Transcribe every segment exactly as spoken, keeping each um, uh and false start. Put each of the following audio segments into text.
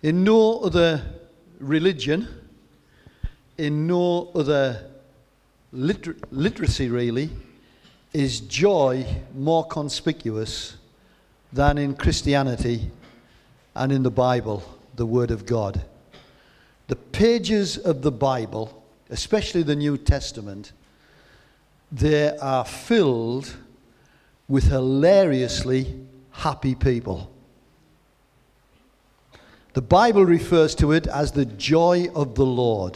In no other religion, in no other liter- literacy really, is joy more conspicuous than in Christianity and in the Bible, the Word of God. The pages of the Bible, especially the New Testament, they are filled with hilariously happy people. The Bible refers to it as the joy of the Lord.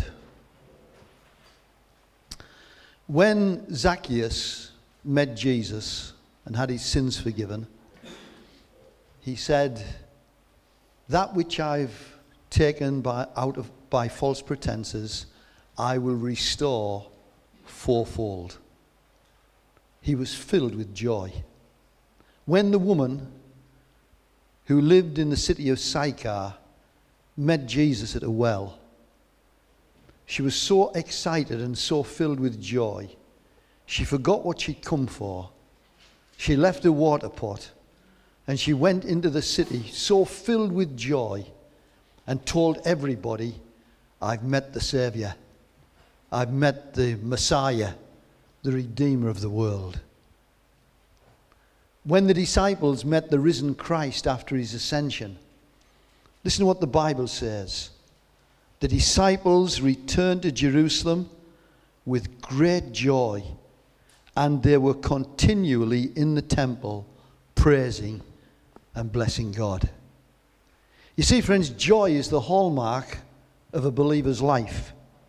When Zacchaeus met Jesus and had his sins forgiven, he said, "That which I've taken by, out of by false pretenses, I will restore fourfold." He was filled with joy. When the woman who lived in the city of Sychar met Jesus at a well, she was so excited and so filled with joy, she forgot what she'd come for. She left the water pot and she went into the city so filled with joy and told everybody, "I've met the Savior. I've met the Messiah, the Redeemer of the world." When the disciples met the risen Christ after his ascension, listen to what the Bible says. The disciples returned to Jerusalem with great joy, and they were continually in the temple praising and blessing God. You see, friends, joy is the hallmark of a believer's life.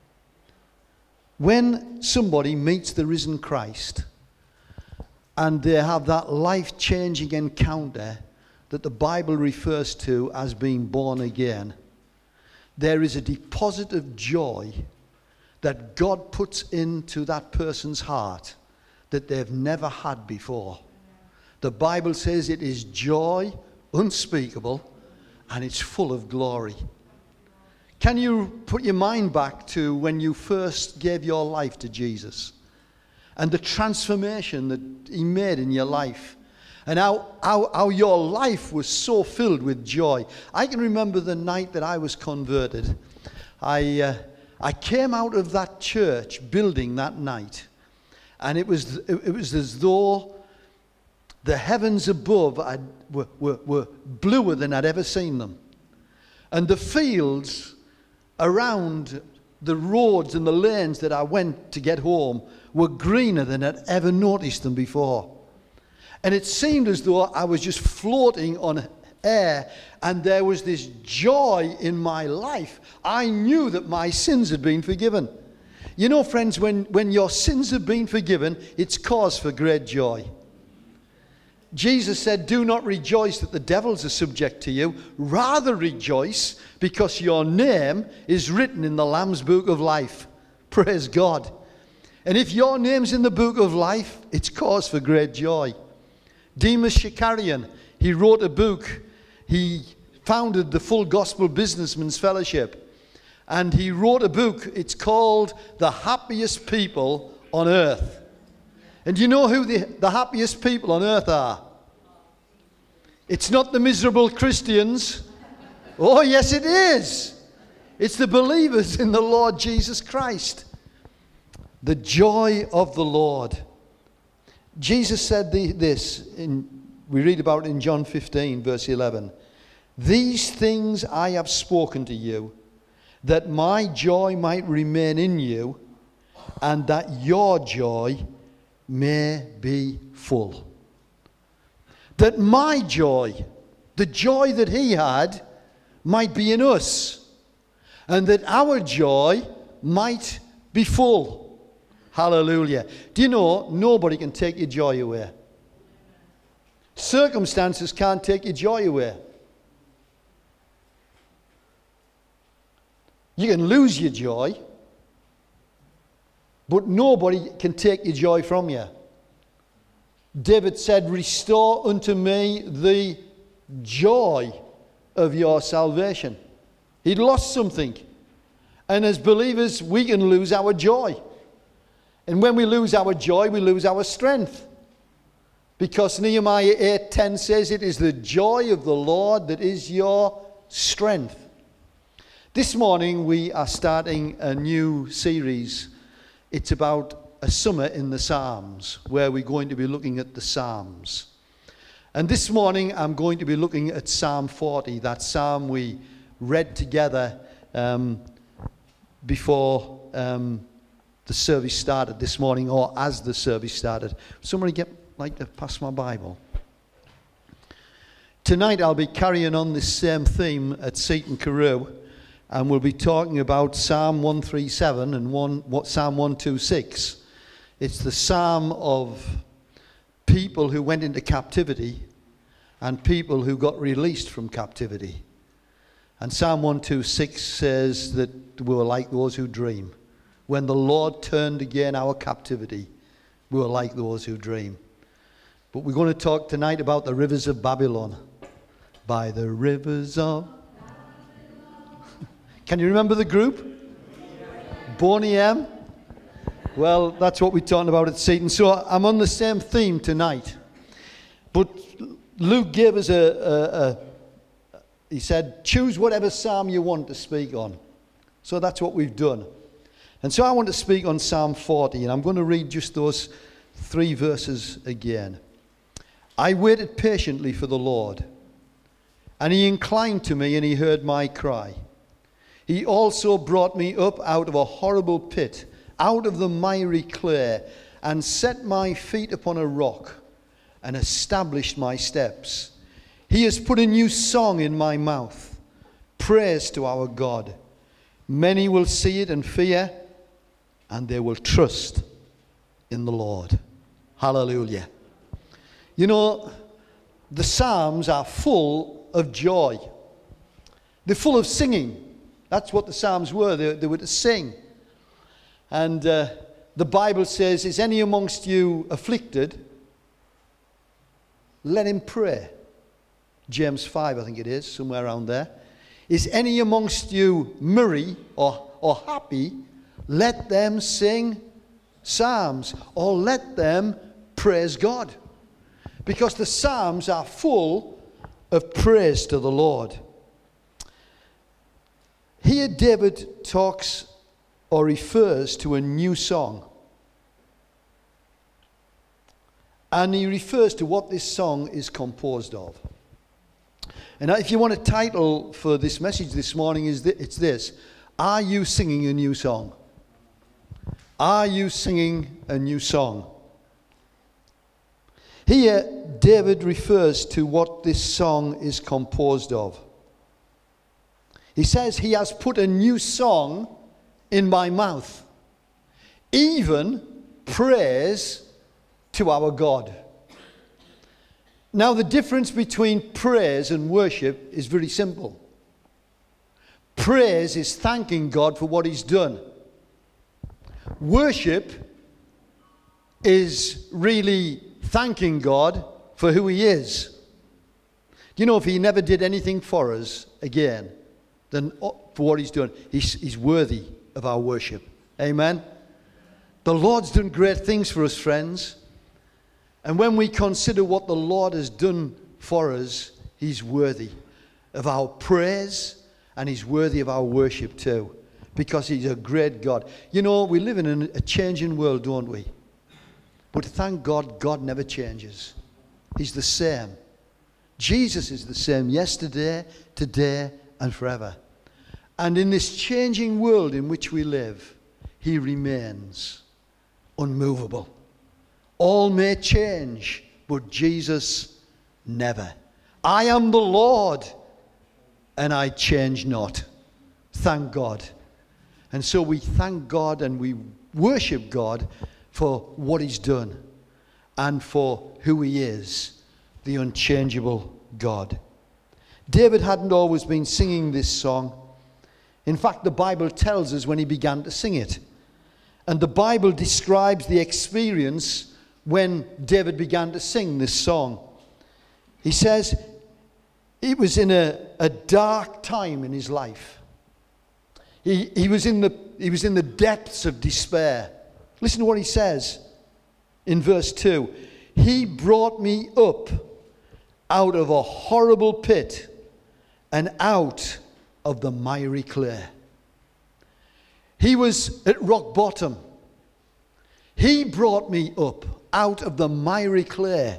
When somebody meets the risen Christ and they have that life-changing encounter that the Bible refers to as being born again, there is a deposit of joy that God puts into that person's heart that they've never had before. The Bible says it is joy unspeakable and it's full of glory. Can you put your mind back to when you first gave your life to Jesus and the transformation that he made in your life, and how, how, how your life was so filled with joy? I can remember the night that I was converted. I, uh, I came out of that church building that night, and it was, it was as though the heavens above had, were, were, were bluer than I'd ever seen them. And the fields around the roads and the lanes that I went to get home were greener than I'd ever noticed them before. And it seemed as though I was just floating on air, and there was this joy in my life. I knew that my sins had been forgiven. You know, friends, when, when your sins have been forgiven, it's cause for great joy. Jesus said, "Do not rejoice that the devils are subject to you. Rather rejoice because your name is written in the Lamb's book of life." Praise God. And if your name's in the book of life, it's cause for great joy. Demas Shakarian, he wrote a book. He founded the Full Gospel Businessmen's Fellowship. And he wrote a book. It's called The Happiest People on Earth. And you know who the, the happiest people on earth are? It's not the miserable Christians. Oh, yes, it is. It's the believers in the Lord Jesus Christ. The joy of the Lord. Jesus said the, this, in, we read about it in John fifteen, verse eleven. "These things I have spoken to you, that my joy might remain in you, and that your joy may be full." That my joy, the joy that he had, might be in us, and that our joy might be full. Hallelujah. Do you know, nobody can take your joy away. Circumstances can't take your joy away. You can lose your joy, but nobody can take your joy from you. David said, "Restore unto me the joy of your salvation." He'd lost something. And as believers, we can lose our joy. And when we lose our joy, we lose our strength. Because Nehemiah eight ten says, "It is the joy of the Lord that is your strength." This morning we are starting a new series. It's about a summer in the Psalms, where we're going to be looking at the Psalms. And this morning I'm going to be looking at Psalm forty, that psalm we read together um, before um, the service started this morning, or as the service started. Somebody get like to pass my Bible. Tonight I'll be carrying on this same theme at Seaton Carew, and we'll be talking about Psalm one thirty-seven and one, what, Psalm one twenty-six. It's the psalm of people who went into captivity and people who got released from captivity. And Psalm one twenty-six says that we were like those who dream. When the Lord turned again our captivity, we were like those who dream. But we're going to talk tonight about the rivers of Babylon. By the rivers of... Can you remember the group? Boney M? Well, that's what we're talking about at Seaton. So I'm on the same theme tonight. But Luke gave us a, a, a... He said, choose whatever psalm you want to speak on. So that's what we've done. And so I want to speak on Psalm forty, and I'm going to read just those three verses again. I waited patiently for the Lord, and he inclined to me and he heard my cry. He also brought me up out of a horrible pit, out of the miry clay, and set my feet upon a rock, and established my steps. He has put a new song in my mouth, praise to our God. Many will see it and fear, and they will trust in the Lord. Hallelujah. You know, the Psalms are full of joy. They're full of singing. That's what the Psalms were. They, they were to sing. And uh, the Bible says, is any amongst you afflicted? Let him pray. James five, I think it is, somewhere around there. Is any amongst you merry or, or happy? Let them sing psalms, or let them praise God. Because the Psalms are full of praise to the Lord. Here David talks or refers to a new song. And he refers to what this song is composed of. And if you want a title for this message this morning, it's this: Are you singing a new song? Are you singing a new song? Here, David refers to what this song is composed of. He says, he has put a new song in my mouth, even praise to our God. Now, the difference between praise and worship is very simple. Praise is thanking God for what he's done. Worship is really thanking God for who he is. You know, if he never did anything for us again, then for what he's done, he's, he's worthy of our worship. Amen? The Lord's done great things for us, friends. And when we consider what the Lord has done for us, he's worthy of our praise, and he's worthy of our worship too, because he's a great God. You know, we live in a changing world, don't we? But thank God, God never changes. He's the same. Jesus is the same yesterday, today, and forever. And in this changing world in which we live, he remains unmovable. All may change, but Jesus never. I am the Lord, and I change not. Thank God. And so we thank God and we worship God for what he's done and for who he is, the unchangeable God. David hadn't always been singing this song. In fact, the Bible tells us when he began to sing it. And the Bible describes the experience when David began to sing this song. He says it was in a, a dark time in his life. He, he, was in the, he was in the depths of despair. Listen to what he says in verse two. He brought me up out of a horrible pit and out of the miry clay. He was at rock bottom. He brought me up out of the miry clay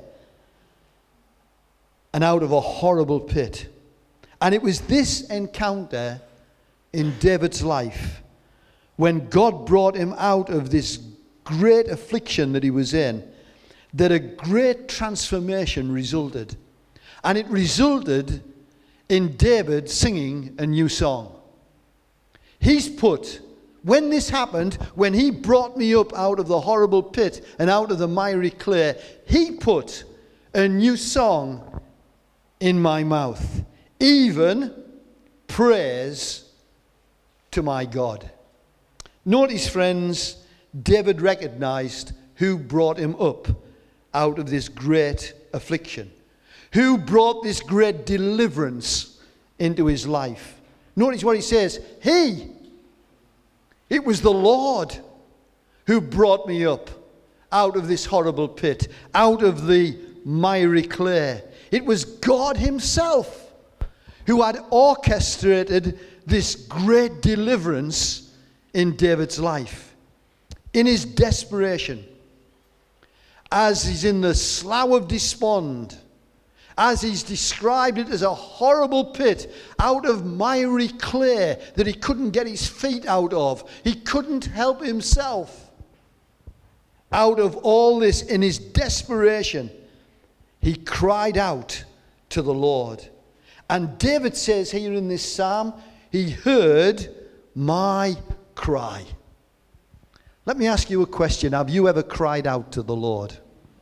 and out of a horrible pit. And it was this encounter in David's life when God brought him out of this great affliction that he was in, that a great transformation resulted. And it resulted in David singing a new song. He's put, when this happened, when he brought me up out of the horrible pit and out of the miry clay, he put a new song in my mouth, even praise to my God. Notice, friends, David recognized who brought him up out of this great affliction, who brought this great deliverance into his life. Notice what he says. He, it was the Lord who brought me up out of this horrible pit, out of the miry clay. It was God himself who had orchestrated this great deliverance in David's life. In his desperation, as he's in the slough of despond, as he's described it as a horrible pit out of miry clay that he couldn't get his feet out of. He couldn't help himself. Out of all this, in his desperation, he cried out to the Lord. And David says here in this psalm, he heard my cry. Let me ask you a question. Have you ever cried out to the Lord?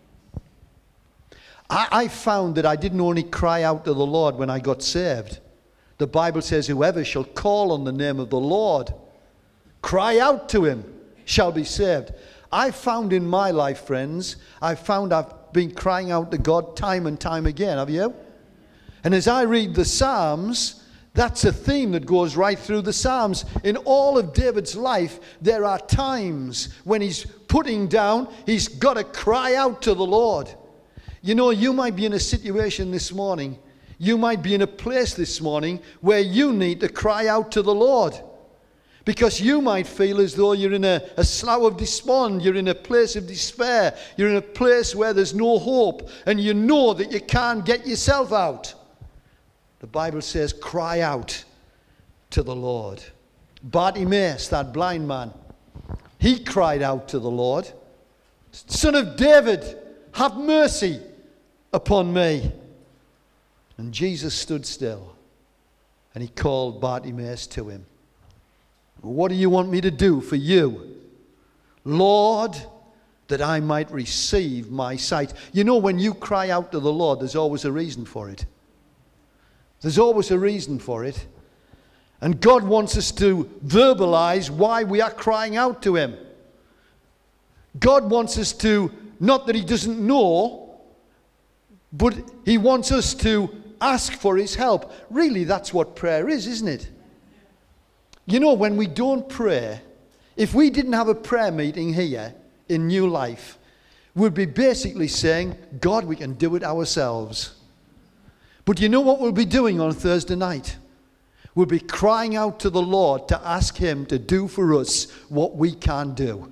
I, I found that I didn't only cry out to the Lord when I got saved. The Bible says, whoever shall call on the name of the Lord, cry out to him, shall be saved. I found in my life, friends, I found I've been crying out to God time and time again. Have you? And as I read the Psalms, that's a theme that goes right through the Psalms. In all of David's life, there are times when he's putting down, he's got to cry out to the Lord. You know, you might be in a situation this morning, you might be in a place this morning where you need to cry out to the Lord. Because you might feel as though you're in a, a slough of despond, you're in a place of despair, you're in a place where there's no hope, and you know that you can't get yourself out. The Bible says, cry out to the Lord. Bartimaeus, that blind man, he cried out to the Lord, Son of David, have mercy upon me. And Jesus stood still, and he called Bartimaeus to him. What do you want me to do for you? Lord, that I might receive my sight. You know, when you cry out to the Lord, there's always a reason for it. There's always a reason for it. And God wants us to verbalize why we are crying out to him. God wants us to, not that he doesn't know, but he wants us to ask for his help. Really, that's what prayer is, isn't it? You know, when we don't pray, if we didn't have a prayer meeting here in New Life, we'd be basically saying, God, we can do it ourselves. But you know what we'll be doing on Thursday night? We'll be crying out to the Lord to ask him to do for us what we can't do.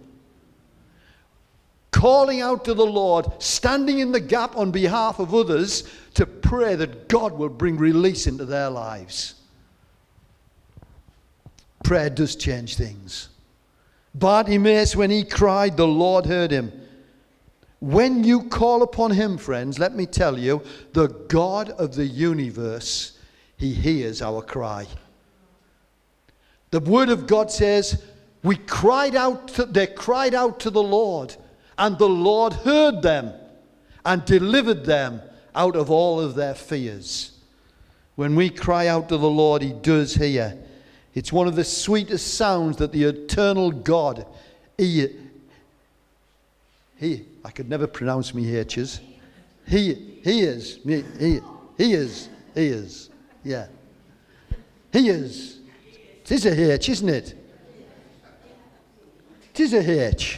Calling out to the Lord, standing in the gap on behalf of others to pray that God will bring release into their lives. Prayer does change things. Bartimaeus, when he cried, the Lord heard him. When you call upon him, friends, let me tell you, the God of the universe, he hears our cry. The word of God says, we cried out to, they cried out to the Lord, and the Lord heard them and delivered them out of all of their fears. When we cry out to the Lord, he does hear. It's one of the sweetest sounds that the eternal God, he, he I could never pronounce me H's. He, he is, he, he, he is, he is, yeah. He is. It is a H, isn't it? It is a H.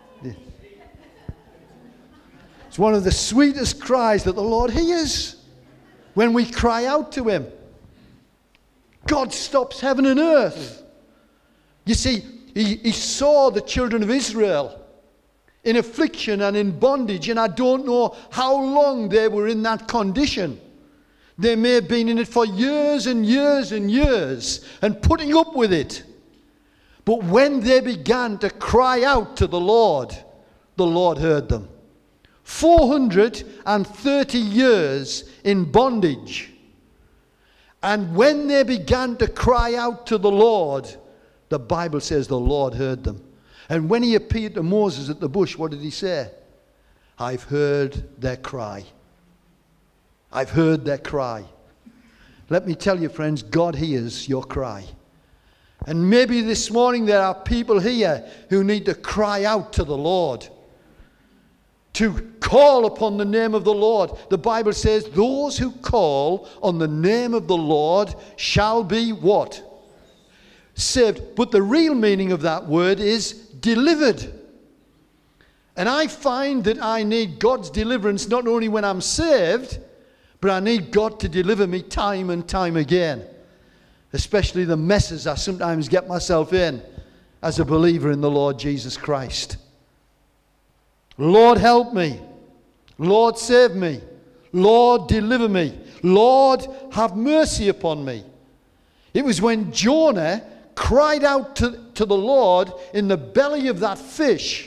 It's one of the sweetest cries that the Lord hears when we cry out to him. God stops heaven and earth. You see, he, he saw the children of Israel in affliction and in bondage, and I don't know how long they were in that condition. They may have been in it for years and years and years and putting up with it. But when they began to cry out to the Lord, the Lord heard them. four hundred thirty years in bondage. And when they began to cry out to the Lord, the Bible says the Lord heard them. And when he appeared to Moses at the bush, what did he say? I've heard their cry. I've heard their cry. Let me tell you, friends, God hears your cry. And maybe this morning there are people here who need to cry out to the Lord, to call upon the name of the Lord. The Bible says, those who call on the name of the Lord shall be what? Saved. But the real meaning of that word is delivered. And I find that I need God's deliverance not only when I'm saved, but I need God to deliver me time and time again. Especially the messes I sometimes get myself in as a believer in the Lord Jesus Christ. Lord, help me. Lord, save me. Lord, deliver me. Lord, have mercy upon me. It was when Jonah cried out to, to the Lord in the belly of that fish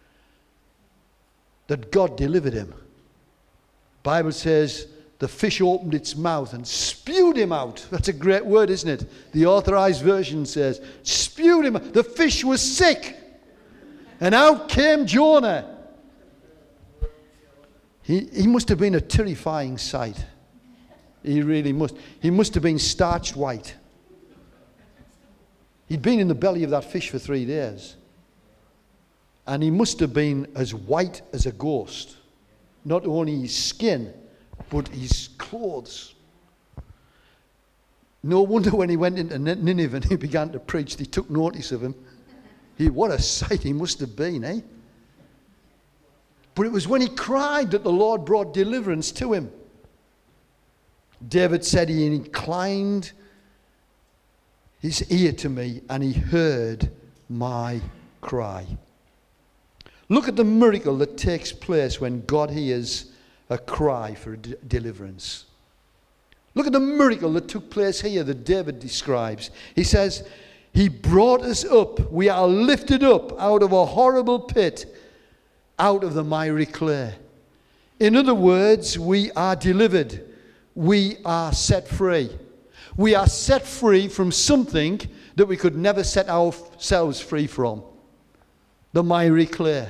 that God delivered him. The Bible says the fish opened its mouth and spewed him out. That's a great word, isn't it? The Authorized Version says, spewed him out. The fish was sick. And out came Jonah. He, he must have been a terrifying sight. He really must. He must have been starched white. He'd been in the belly of that fish for three days. And he must have been as white as a ghost. Not only his skin, but his clothes. No wonder when he went into Nineveh and he began to preach, they took notice of him. He, what a sight he must have been, eh? But it was when he cried that the Lord brought deliverance to him. David said he inclined his ear to me and he heard my cry. Look at the miracle that takes place when God hears a cry for d- deliverance. Look at the miracle that took place here that David describes. He says, he brought us up. We are lifted up out of a horrible pit, out of the miry clay. In other words, we are delivered. We are set free. We are set free from something that we could never set ourselves free from. The miry clay.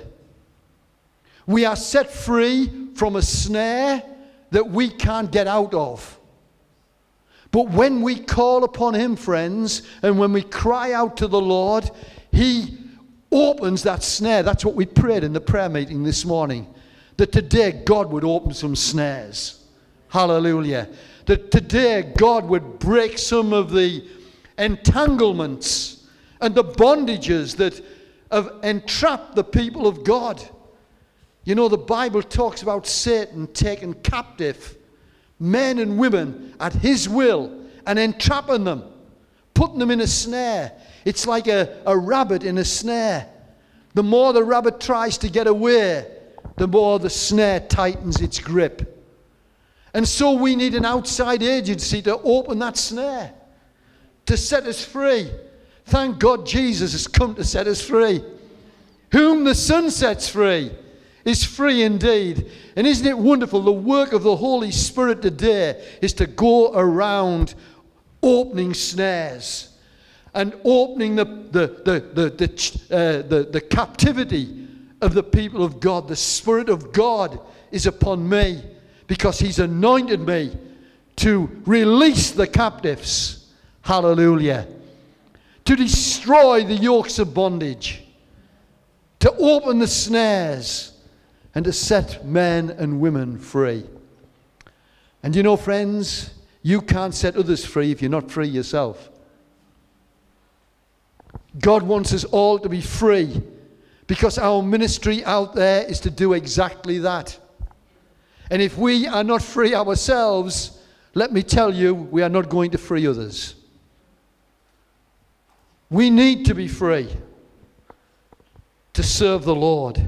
We are set free from a snare that we can't get out of. But when we call upon him, friends, and when we cry out to the Lord, he opens that snare. That's what we prayed in the prayer meeting this morning. That today God would open some snares. Hallelujah. That today God would break some of the entanglements and the bondages that have entrapped the people of God. You know, the Bible talks about Satan taking captive men and women at his will and entrapping them, putting them in a snare. It's like a, a rabbit in a snare. The more the rabbit tries to get away, the more the snare tightens its grip. And so we need an outside agency to open that snare, to set us free. Thank God Jesus has come to set us free. Whom the Son sets free is free indeed. And isn't it wonderful? The work of the Holy Spirit today is to go around opening snares and opening the, the, the, the, the, uh, the, the captivity of the people of God. The Spirit of God is upon me because he's anointed me to release the captives. Hallelujah. To destroy the yokes of bondage. To open the snares. And to set men and women free. And you know, friends, you can't set others free if you're not free yourself. God wants us all to be free because our ministry out there is to do exactly that. And if we are not free ourselves, let me tell you, we are not going to free others. We need to be free to serve the Lord.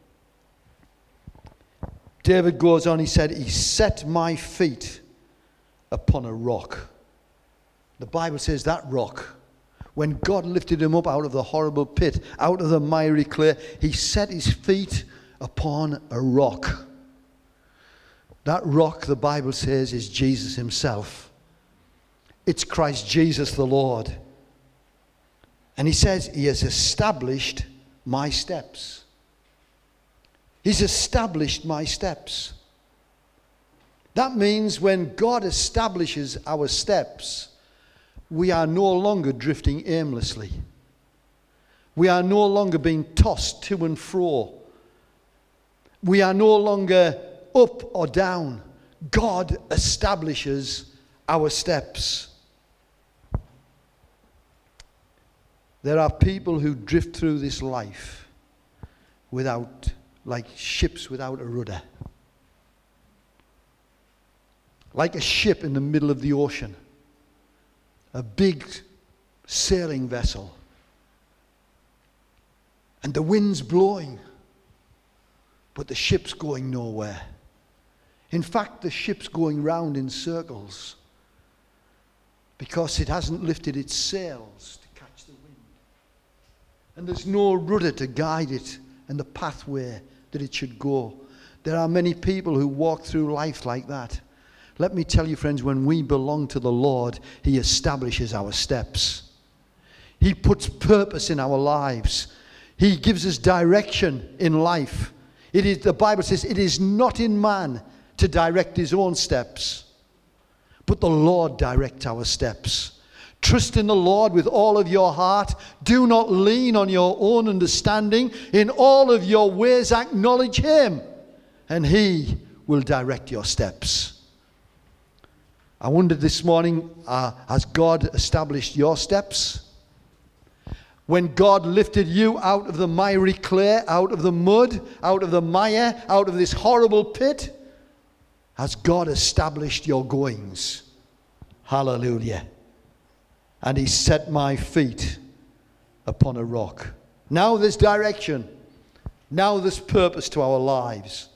David goes on, he said, he set my feet upon a rock. The Bible says that rock, when God lifted him up out of the horrible pit, out of the miry clay, he set his feet upon a rock. That rock, the Bible says, is Jesus himself. It's Christ Jesus the Lord. And he says he has established my steps. He's established my steps. That means when God establishes our steps, we are no longer drifting aimlessly. We are no longer being tossed to and fro. We are no longer up or down. God establishes our steps. There are people who drift through this life without, like ships without a rudder. Like a ship in the middle of the ocean. A big sailing vessel. And the wind's blowing, but the ship's going nowhere. In fact, the ship's going round in circles because it hasn't lifted its sails to catch the wind. And there's no rudder to guide it and the pathway that it should go. There are many people who walk through life like that. Let me tell you, friends, when we belong to the Lord, he establishes our steps. He puts purpose in our lives. He gives us direction in life. It is, the Bible says, it is not in man to direct his own steps, but the Lord directs our steps. Trust in the Lord with all of your heart. Do not lean on your own understanding. In all of your ways acknowledge him, and he will direct your steps. I wondered this morning, uh, has God established your steps? When God lifted you out of the miry clay, out of the mud, out of the mire, out of this horrible pit, has God established your goings? Hallelujah. And he set my feet upon a rock. Now there's direction. Now there's purpose to our lives.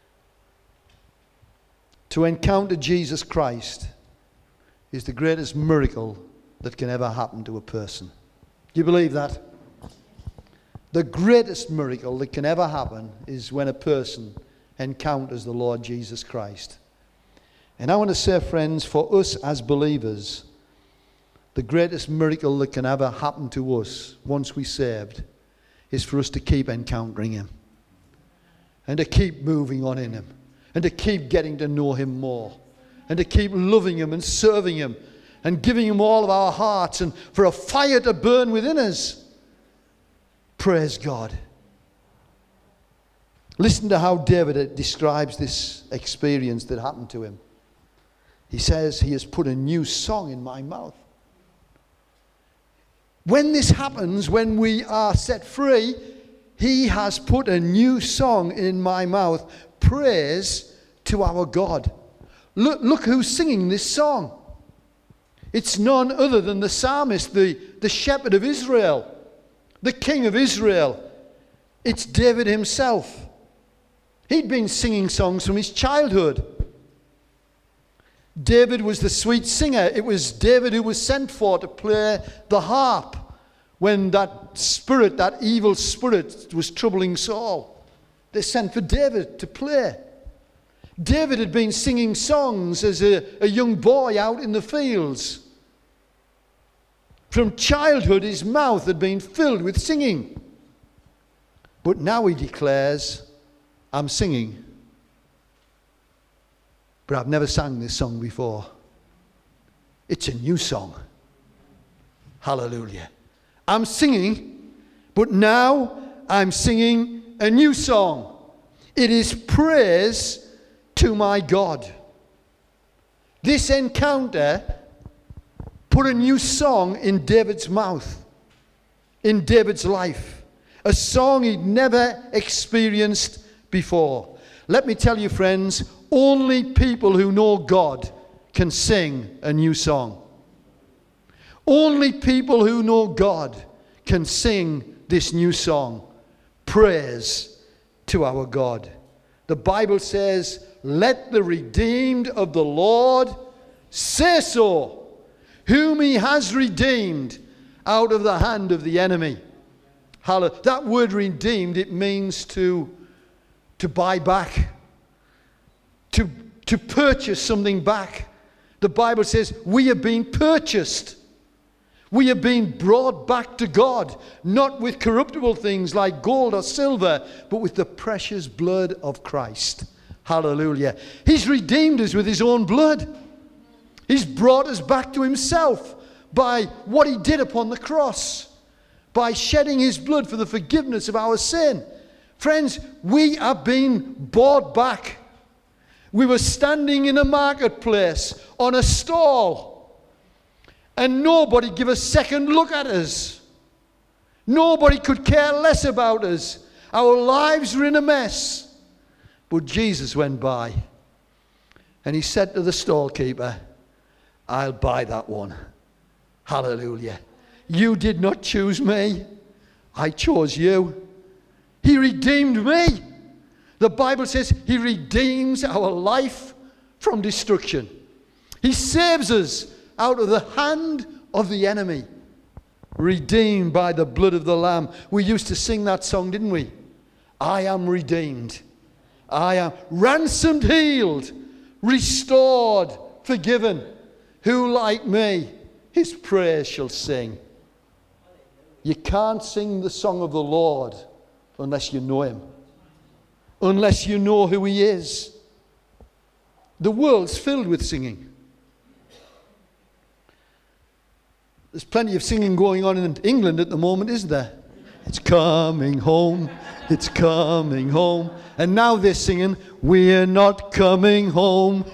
To encounter Jesus Christ is the greatest miracle that can ever happen to a person. Do you believe that? The greatest miracle that can ever happen is when a person encounters the Lord Jesus Christ. And I want to say, friends, for us as believers, the greatest miracle that can ever happen to us once we're saved is for us to keep encountering him and to keep moving on in him and to keep getting to know him more and to keep loving him and serving him and giving him all of our hearts and for a fire to burn within us. Praise God. Listen to how David describes this experience that happened to him. He says, he has put a new song in my mouth. When this happens, when we are set free, he has put a new song in my mouth. Praise to our God. Look, look who's singing this song. It's none other than the psalmist, the, the shepherd of Israel, the king of Israel. It's David himself. He'd been singing songs from his childhood. David was the sweet singer. It was David who was sent for to play the harp when that spirit, that evil spirit, was troubling Saul. They sent for David to play. David had been singing songs as a, a young boy out in the fields. From childhood, his mouth had been filled with singing. But now he declares, I'm singing, but I've never sang this song before. It's a new song. Hallelujah. I'm singing, but now I'm singing a new song. It is praise to my God. This encounter put a new song in David's mouth, in David's life. A song he'd never experienced before. Let me tell you, friends, only people who know God can sing a new song. Only people who know God can sing this new song, praise to our God. The Bible says, let the redeemed of the Lord say so, whom he has redeemed out of the hand of the enemy. Hallelujah. That word redeemed, it means to, to buy back, to, to purchase something back. The Bible says we have been purchased. We have been brought back to God, not with corruptible things like gold or silver, but with the precious blood of Christ. Hallelujah. He's redeemed us with his own blood. He's brought us back to himself by what he did upon the cross, by shedding his blood for the forgiveness of our sin. Friends, we are being bought back. We were standing in a marketplace on a stall, and nobody gave a second look at us. Nobody could care less about us. Our lives were in a mess. But Jesus went by, and he said to the stallkeeper, I'll buy that one. Hallelujah. You did not choose me. I chose you. He redeemed me. The Bible says he redeems our life from destruction. He saves us out of the hand of the enemy. Redeemed by the blood of the Lamb. We used to sing that song, didn't we? I am redeemed. I am ransomed, healed, restored, forgiven. Who like me his praise shall sing. You can't sing the song of the Lord unless you know him. Unless you know who he is. The world's filled with singing. There's plenty of singing going on in England at the moment, isn't there? It's coming home, it's coming home. And now they're singing, we're not coming home.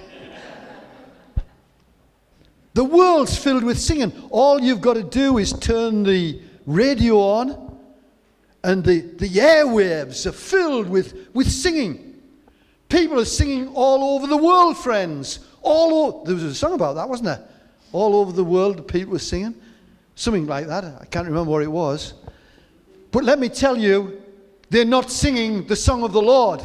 The world's filled with singing. All you've got to do is turn the radio on, and the, the airwaves are filled with, with singing. People are singing all over the world, friends. All over, there was a song about that, wasn't there? All over the world, the people were singing. Something like that. I can't remember what it was. But let me tell you, they're not singing the song of the Lord.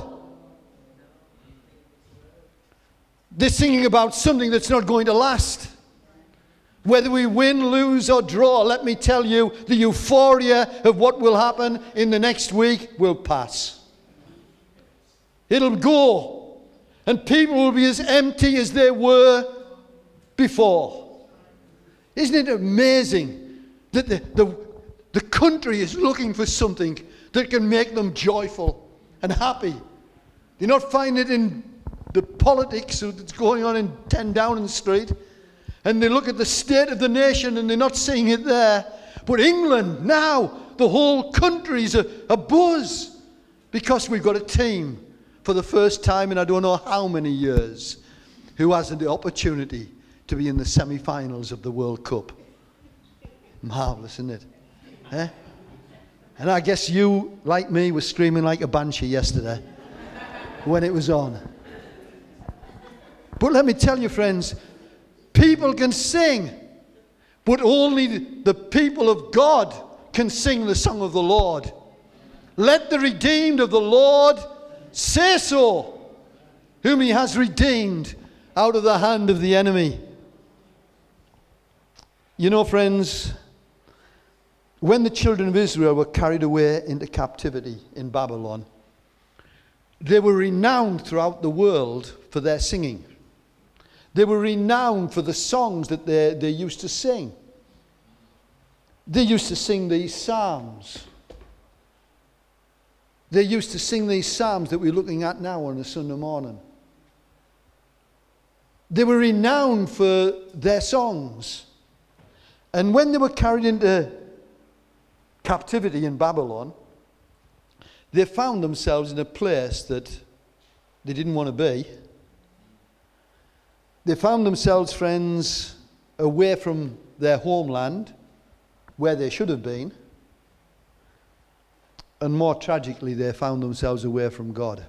They're singing about something that's not going to last. Whether we win, lose, or draw, let me tell you, the euphoria of what will happen in the next week will pass. It'll go. And people will be as empty as they were before. Isn't it amazing that the, the, the country is looking for something that can make them joyful and happy? You're not finding it in the politics that's going on in ten Downing Street. And they look at the state of the nation and they're not seeing it there. But England, now, the whole country's a, a buzz. Because we've got a team, for the first time in I don't know how many years, who has the opportunity to be in the semi-finals of the World Cup. Marvellous, isn't it? Eh? And I guess you, like me, were screaming like a banshee yesterday when it was on. But let me tell you, friends, people can sing, but only the people of God can sing the song of the Lord. Let the redeemed of the Lord say so, whom he has redeemed out of the hand of the enemy. You know, friends, when the children of Israel were carried away into captivity in Babylon, they were renowned throughout the world for their singing. They were renowned for the songs that they, they used to sing. They used to sing these psalms. They used to sing these psalms that we're looking at now on a Sunday morning. They were renowned for their songs. And when they were carried into captivity in Babylon, they found themselves in a place that they didn't want to be. They found themselves, friends, away from their homeland, where they should have been. And more tragically, they found themselves away from God.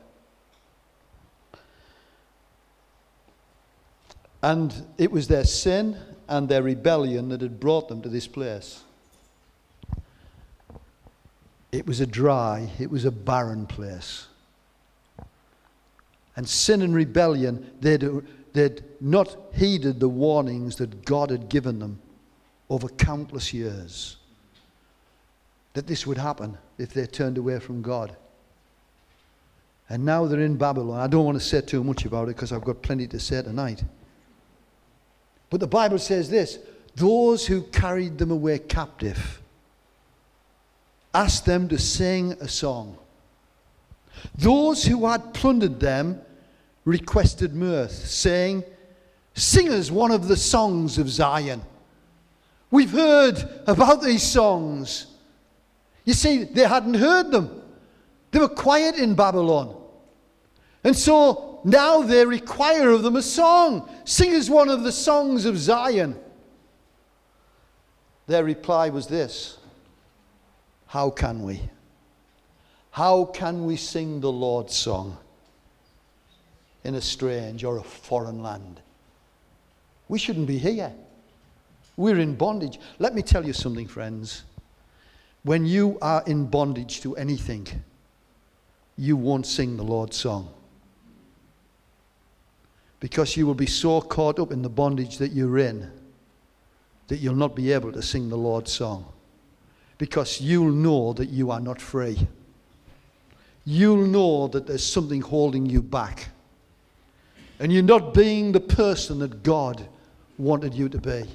And it was their sin and their rebellion that had brought them to this place. It was a dry, it was a barren place. And sin and rebellion, they'd, they'd not heeded the warnings that God had given them over countless years, that this would happen if they turned away from God. And now they're in Babylon. I don't want to say too much about it because I've got plenty to say tonight. But the Bible says this: those who carried them away captive asked them to sing a song. Those who had plundered them requested mirth, saying, "Sing us one of the songs of Zion. We've heard about these songs." You see, they hadn't heard them. They were quiet in Babylon. And so now they require of them a song. "Sing us one of the songs of Zion." Their reply was this: "How can we? How can we sing the Lord's song in a strange or a foreign land? We shouldn't be here. We're in bondage." Let me tell you something, friends. When you are in bondage to anything, you won't sing the Lord's song. Because you will be so caught up in the bondage that you're in that you'll not be able to sing the Lord's song. Because you'll know that you are not free. You'll know that there's something holding you back. And you're not being the person that God wanted you to be.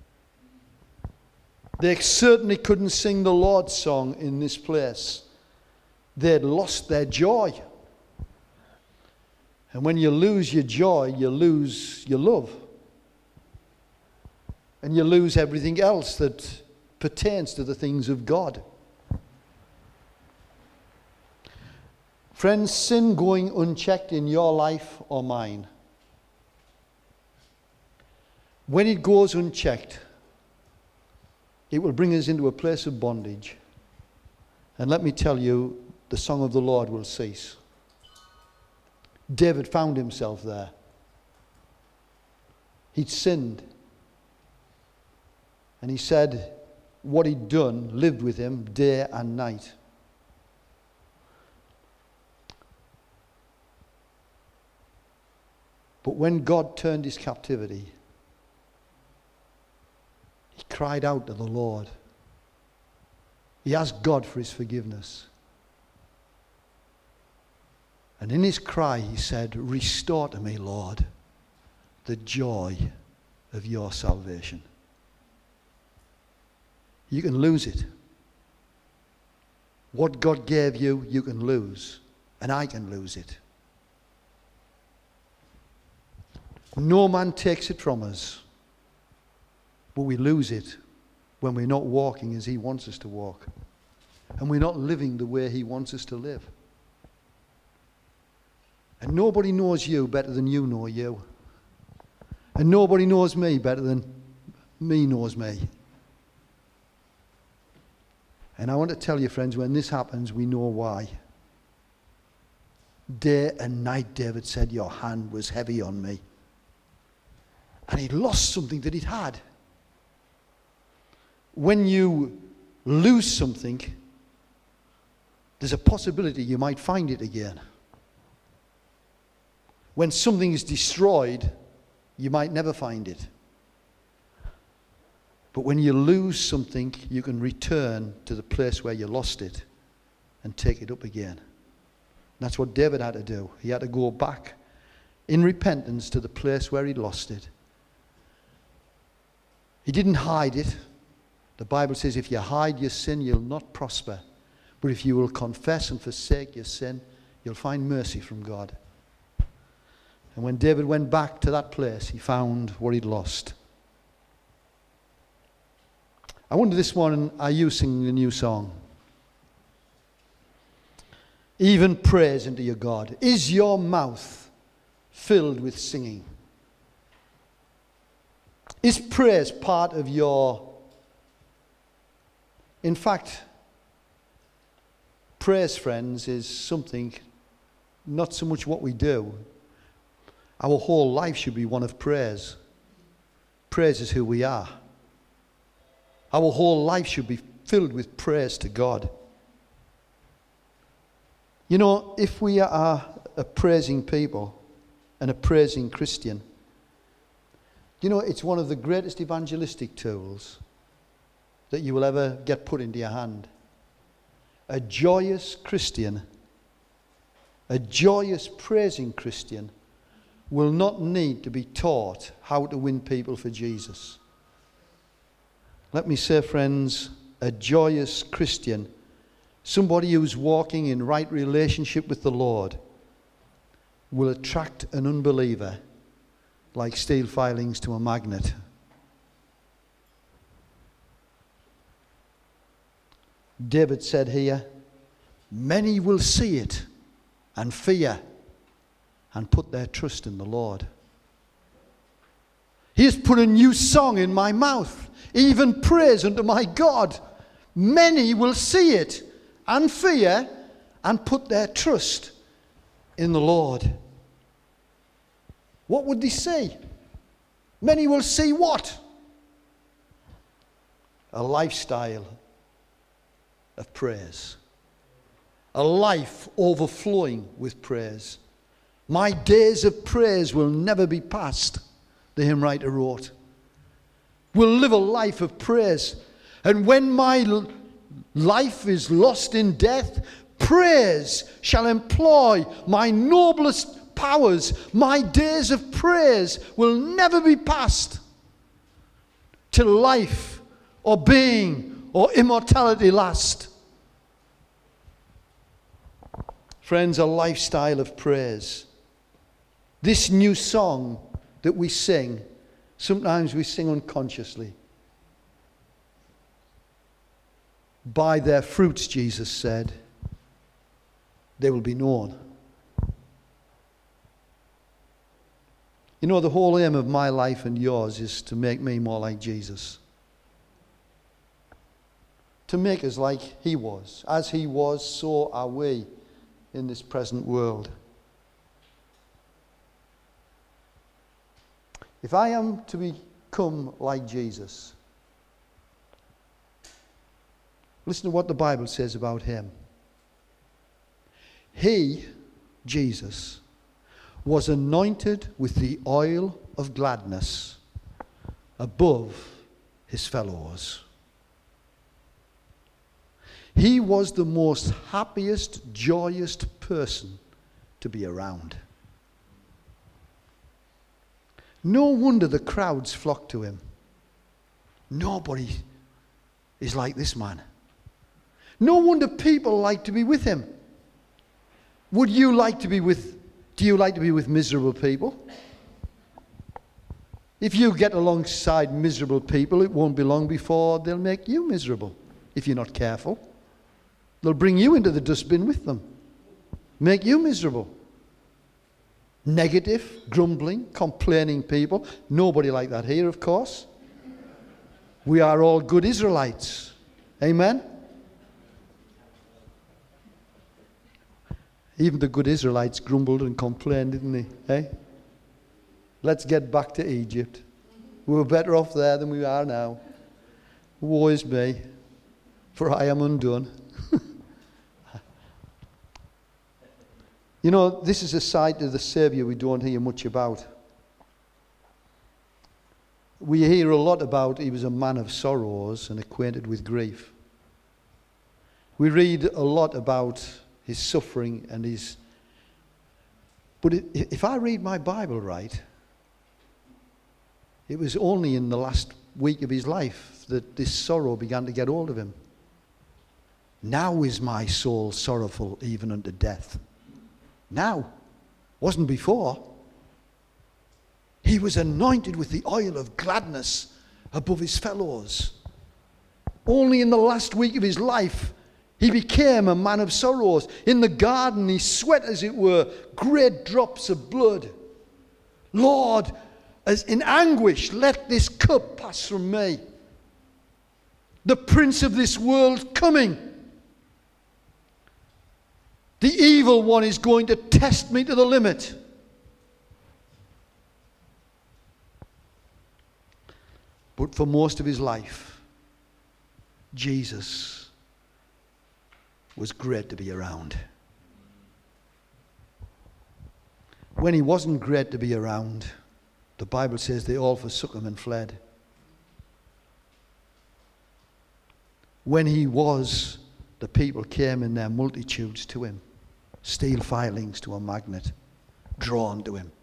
They certainly couldn't sing the Lord's song in this place. They'd lost their joy. And when you lose your joy, you lose your love. And you lose everything else that pertains to the things of God. Friends, sin going unchecked in your life or mine, when it goes unchecked, it will bring us into a place of bondage. And let me tell you, the song of the Lord will cease. David found himself there. He'd sinned. And he said what he'd done lived with him day and night. But when God turned his captivity, he cried out to the Lord. He asked God for his forgiveness. And in his cry he said, "Restore to me, Lord, the joy of your salvation." You can lose it. What God gave you, you can lose. And I can lose it. No man takes it from us. But we lose it when we're not walking as he wants us to walk. And we're not living the way he wants us to live. And nobody knows you better than you know you. And nobody knows me better than me knows me. And I want to tell you, friends, when this happens, we know why. Day and night, David said, your hand was heavy on me. And he'd lost something that he'd had. When you lose something, there's a possibility you might find it again. When something is destroyed, you might never find it. But when you lose something, you can return to the place where you lost it and take it up again. And that's what David had to do. He had to go back in repentance to the place where he lost it. He didn't hide it. The Bible says if you hide your sin, you'll not prosper. But if you will confess and forsake your sin, you'll find mercy from God. And when David went back to that place, he found what he'd lost. I wonder this morning, are you singing a new song? Even praise unto your God. Is your mouth filled with singing? Is praise part of your... In fact, praise, friends, is something, not so much what we do. Our whole life should be one of praise. Praise is who we are. Our whole life should be filled with praise to God. You know, if we are a praising people and a praising Christian, you know, it's one of the greatest evangelistic tools that you will ever get put into your hand. A joyous Christian, a joyous praising Christian will not need to be taught how to win people for Jesus. Let me say, friends, a joyous Christian, somebody who's walking in right relationship with the Lord, will attract an unbeliever like steel filings to a magnet. David said here, many will see it and fear and put their trust in the Lord. He has put a new song in my mouth, even praise unto my God. Many will see it and fear and put their trust in the Lord. What would they see? Many will see what? A lifestyle of praise. A life overflowing with praise. My days of praise will never be past, the hymn writer wrote. We'll live a life of praise. And when my l- life is lost in death, praise shall employ my noblest powers. My days of praise will never be past till life or being or immortality last. Friends, a lifestyle of praise. This new song that we sing, sometimes we sing unconsciously. By their fruits, Jesus said, they will be known. You know, the whole aim of my life and yours is to make me more like Jesus. To make us like he was. As he was, so are we in this present world. If I am to become like Jesus, listen to what the Bible says about him. He, Jesus, was anointed with the oil of gladness above his fellows. He was the most happiest, joyous person to be around. No wonder the crowds flocked to him. Nobody is like this man. No wonder people like to be with him. Would you like to be with, do you like to be with miserable people? If you get alongside miserable people, it won't be long before they'll make you miserable if you're not careful. They'll bring you into the dustbin with them. Make you miserable. Negative, grumbling, complaining people. Nobody like that here, of course. We are all good Israelites. Amen? Even the good Israelites grumbled and complained, didn't they? Eh? Let's get back to Egypt. We were better off there than we are now. Woe is me, for I am undone. You know, this is a side of the Saviour we don't hear much about. We hear a lot about he was a man of sorrows and acquainted with grief. We read a lot about his suffering and his... But it, if I read my Bible right, it was only in the last week of his life that this sorrow began to get hold of him. Now is my soul sorrowful even unto death. Now, wasn't before. He was anointed with the oil of gladness above his fellows. Only in the last week of his life, he became a man of sorrows. In the garden, he sweat, as it were, great drops of blood. Lord, as in anguish, let this cup pass from me. The prince of this world coming. The evil one is going to test me to the limit. But for most of his life, Jesus was great to be around. When he wasn't great to be around, the Bible says they all forsook him and fled. When he was, the people came in their multitudes to him, steel filings to a magnet, drawn to him.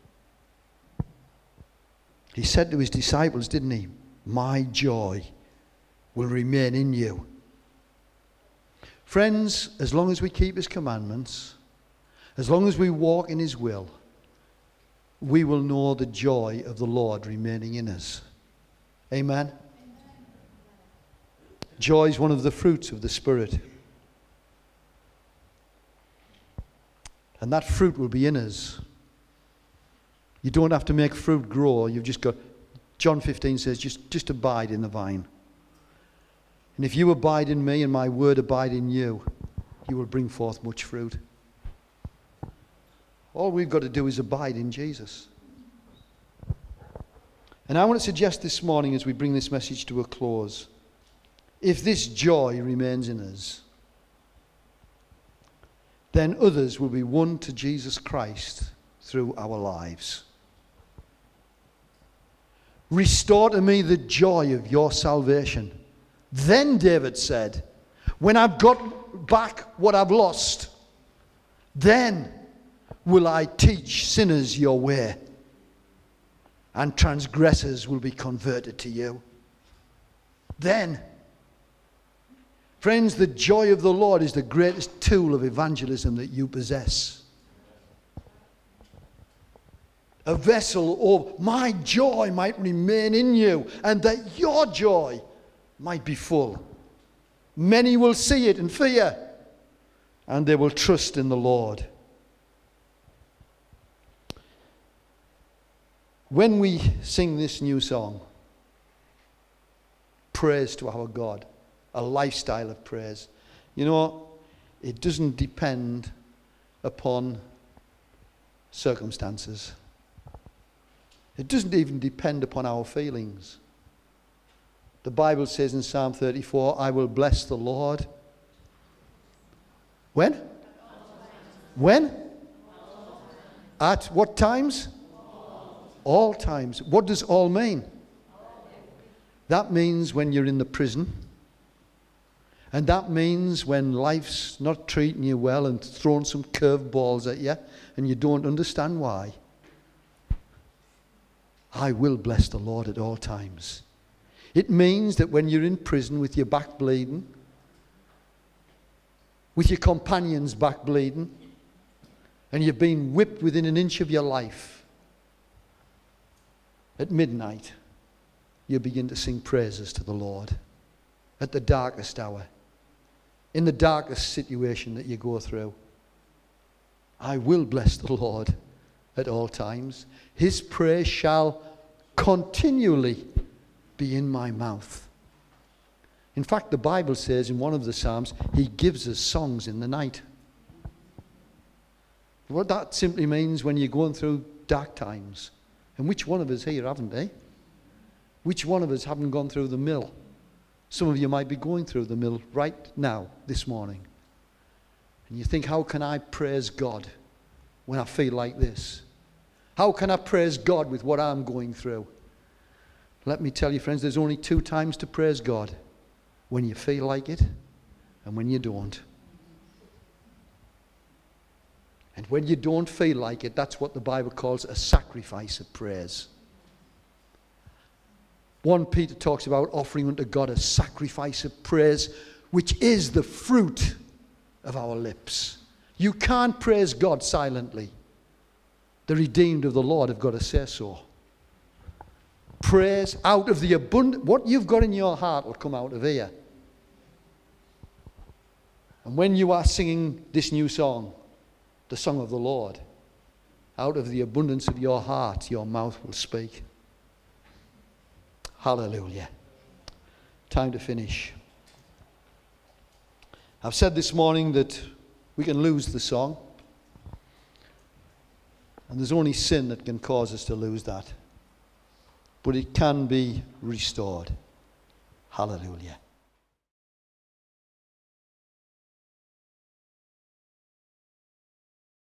He said to his disciples, didn't he? My joy will remain in you. Friends, as long as we keep his commandments, as long as we walk in his will, we will know the joy of the Lord remaining in us. Amen? Amen. Joy is one of the fruits of the Spirit. And that fruit will be in us. You don't have to make fruit grow. You've just got, John fifteen says, just, just abide in the vine. And if you abide in me and my word abide in you, you will bring forth much fruit. All we've got to do is abide in Jesus. And I want to suggest this morning as we bring this message to a close, if this joy remains in us, then others will be won to Jesus Christ through our lives. Restore to me the joy of your salvation. Then David said, when I've got back what I've lost, then will I teach sinners your way, and transgressors will be converted to you. Then, friends, the joy of the Lord is the greatest tool of evangelism that you possess. A vessel of my joy might remain in you, and that your joy might be full. Many will see it and fear, and they will trust in the Lord. When we sing this new song, praise to our God, a lifestyle of praise, you know, it doesn't depend upon circumstances. It doesn't even depend upon our feelings. The Bible says in Psalm thirty-four, I will bless the Lord. When? When? At what times? All times. What does all mean? That means when you're in the prison. And that means when life's not treating you well and throwing some curveballs at you and you don't understand why. I will bless the Lord at all times. It means that when you're in prison with your back bleeding, with your companion's back bleeding, and you've been whipped within an inch of your life, at midnight, you begin to sing praises to the Lord. At the darkest hour, in the darkest situation that you go through, I will bless the Lord at all times. His praise shall continually be in my mouth. In fact, the Bible says in one of the Psalms, he gives us songs in the night. What that simply means when you're going through dark times, and which one of us here haven't, eh? Which one of us haven't gone through the mill? Some of you might be going through the mill right now, this morning. And you think, how can I praise God when I feel like this? How can I praise God with what I'm going through? Let me tell you, friends, there's only two times to praise God. When you feel like it and when you don't. And when you don't feel like it, that's what the Bible calls a sacrifice of praise. First Peter talks about offering unto God a sacrifice of praise, which is the fruit of our lips. You can't praise God silently. The redeemed of the Lord have got to say so. Praise out of the abundant, what you've got in your heart will come out of here. And when you are singing this new song, the song of the Lord, out of the abundance of your heart, your mouth will speak. Hallelujah. Time to finish. I've said this morning that we can lose the song. And there's only sin that can cause us to lose that. but it can be restored. Hallelujah.